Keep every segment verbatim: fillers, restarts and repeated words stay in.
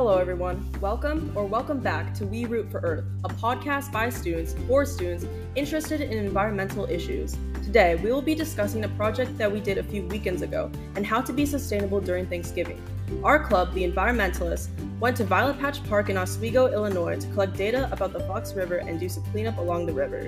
Hello everyone, welcome or welcome back to We Root for Earth, a podcast by students for students interested in environmental issues. Today, we will be discussing a project that we did a few weekends ago and how to be sustainable during Thanksgiving. Our club, The Environmentalists, went to Violet Patch Park in Oswego, Illinois to collect data about the Fox River and do some cleanup along the river.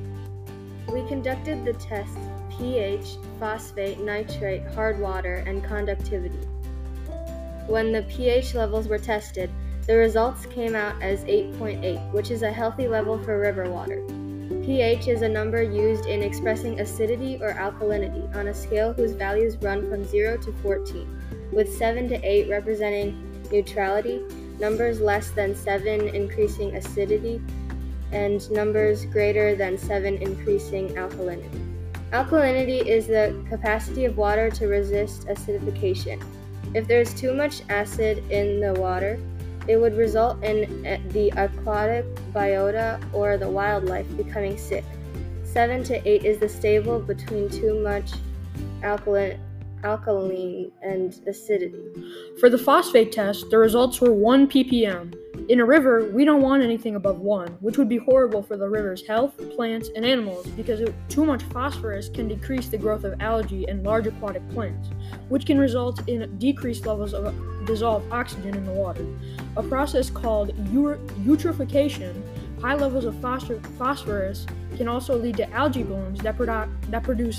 We conducted the tests pH, phosphate, nitrate, hard water, and conductivity. When the pH levels were tested, the results came out as eight point eight, which is a healthy level for river water. pH is a number used in expressing acidity or alkalinity on a scale whose values run from zero to fourteen, with seven to eight representing neutrality, numbers less than seven increasing acidity, and numbers greater than seven increasing alkalinity. Alkalinity is the capacity of water to resist acidification. If there is too much acid in the water, it would result in the aquatic biota or the wildlife becoming sick. seven to eight is the stable between too much alkaline, alkaline and acidity. For the phosphate test, the results were one ppm. In a river, we don't want anything above one, which would be horrible for the river's health, plants, and animals because it, too much phosphorus can decrease the growth of algae and large aquatic plants, which can result in decreased levels of dissolved oxygen in the water. A process called eutrophication, high levels of phosphor- phosphorus can also lead to algae blooms that, produ- that produce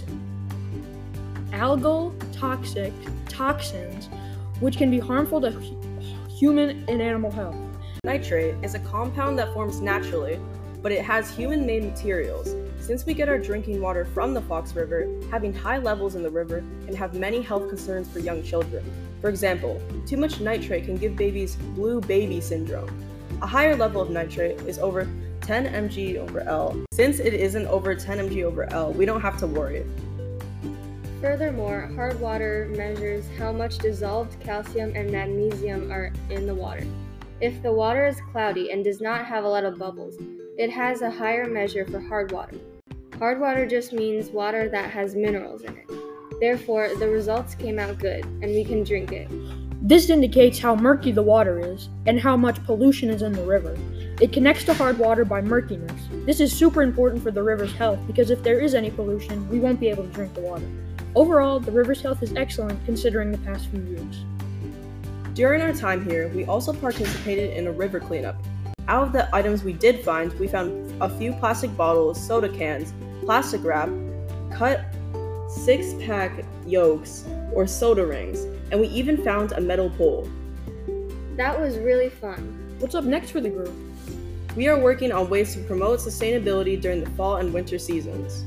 algal toxic toxins, which can be harmful to hu- human and animal health. Nitrate is a compound that forms naturally, but it has human-made materials. Since we get our drinking water from the Fox River, having high levels in the river can have many health concerns for young children. For example, too much nitrate can give babies blue baby syndrome. A higher level of nitrate is over ten milligrams over L. Since it isn't over ten milligrams over L, we don't have to worry. Furthermore, hard water measures how much dissolved calcium and magnesium are in the water. If the water is cloudy and does not have a lot of bubbles, it has a higher measure for hard water. Hard water just means water that has minerals in it. Therefore, the results came out good, and we can drink it. This indicates how murky the water is and how much pollution is in the river. It connects to hard water by murkiness. This is super important for the river's health because if there is any pollution, we won't be able to drink the water. Overall, the river's health is excellent considering the past few years. During our time here, we also participated in a river cleanup. Out of the items we did find, we found a few plastic bottles, soda cans, plastic wrap, cut six-pack yolks or soda rings, and we even found a metal pole. That was really fun. What's up next for the group? We are working on ways to promote sustainability during the fall and winter seasons.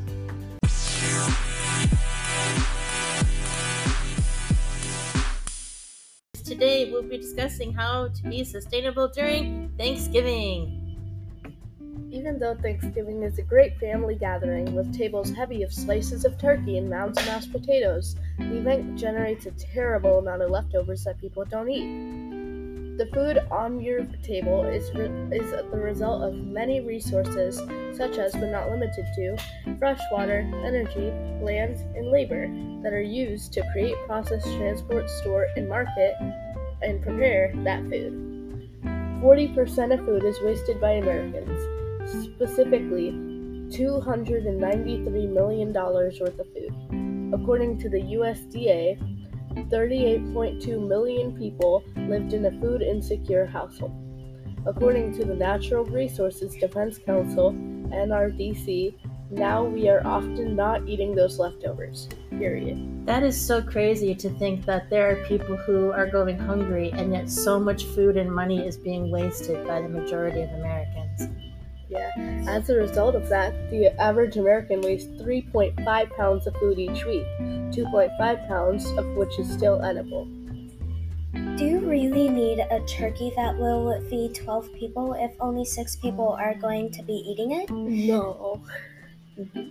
Today we'll be discussing how to be sustainable during Thanksgiving. Even though Thanksgiving is a great family gathering with tables heavy of slices of turkey and mounds of mashed potatoes, the event generates a terrible amount of leftovers that people don't eat. The food on your table is, re- is the result of many resources, such as but not limited to fresh water, energy, land, and labor that are used to create, process, transport, store, and market and prepare that food. forty percent of food is wasted by Americans, specifically two hundred ninety-three million dollars worth of food. According to the U S D A, thirty-eight point two million people lived in a food insecure household. According to the Natural Resources Defense Council, N R D C, now we are often not eating those leftovers, period. That is so crazy to think that there are people who are going hungry and yet so much food and money is being wasted by the majority of Americans. Yeah, as a result of that, the average American wastes three point five pounds of food each week, two point five pounds of which is still edible. Do you really need a turkey that will feed twelve people if only six people are going to be eating it? No.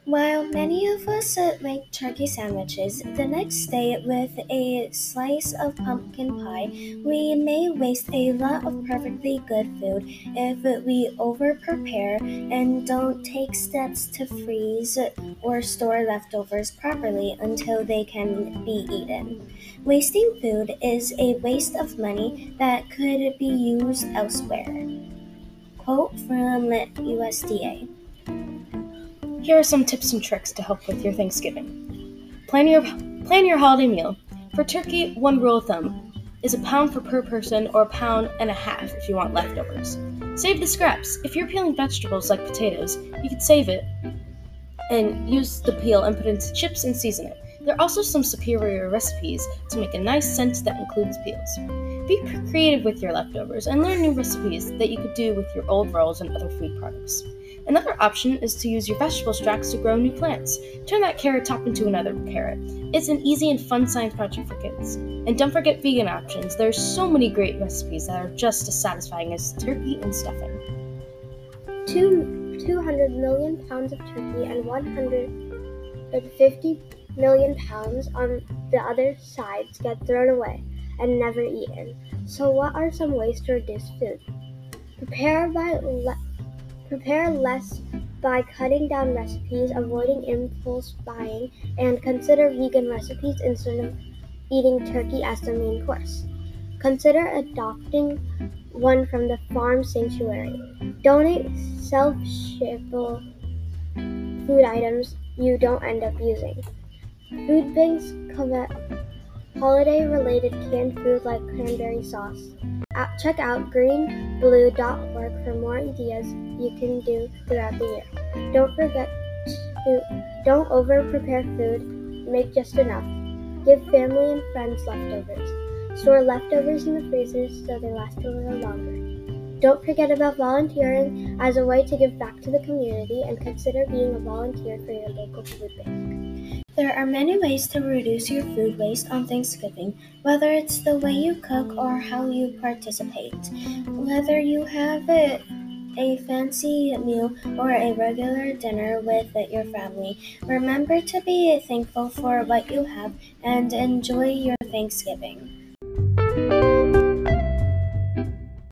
While many of us uh, make turkey sandwiches the next day with a slice of pumpkin pie, we may waste a lot of perfectly good food if we over-prepare and don't take steps to freeze or store leftovers properly until they can be eaten. Wasting food is a waste of money that could be used elsewhere. Quote from U S D A. Here are some tips and tricks to help with your Thanksgiving. Plan your plan your holiday meal. For turkey, one rule of thumb is a pound for per person or a pound and a half if you want leftovers. Save the scraps. If you're peeling vegetables like potatoes, you could save it and use the peel and put it into chips and season it. There are also some superior recipes to make a nice scent that includes peels. Be creative with your leftovers and learn new recipes that you could do with your old rolls and other food products. Another option is to use your vegetable extracts to grow new plants. Turn that carrot top into another carrot. It's an easy and fun science project for kids. And don't forget vegan options. There are so many great recipes that are just as satisfying as turkey and stuffing. Two, 200 million pounds of turkey and one hundred fifty million pounds on the other sides get thrown away and never eaten. So what are some ways to reduce food? Prepare by le- Prepare less by cutting down recipes, avoiding impulse buying, and consider vegan recipes instead of eating turkey as the main course. Consider adopting one from the farm sanctuary. Donate self-shippable food items you don't end up using. Food banks covet holiday-related canned food like cranberry sauce. Check out green blue dot org for more ideas you can do throughout the year. Don't forget to don't over-prepare food, make just enough. Give family and friends leftovers. Store leftovers in the freezers so they last a little longer. Don't forget about volunteering as a way to give back to the community, and consider being a volunteer for your local food bank. There are many ways to reduce your food waste on Thanksgiving, whether it's the way you cook or how you participate. Whether you have a, a fancy meal or a regular dinner with your family, remember to be thankful for what you have and enjoy your Thanksgiving.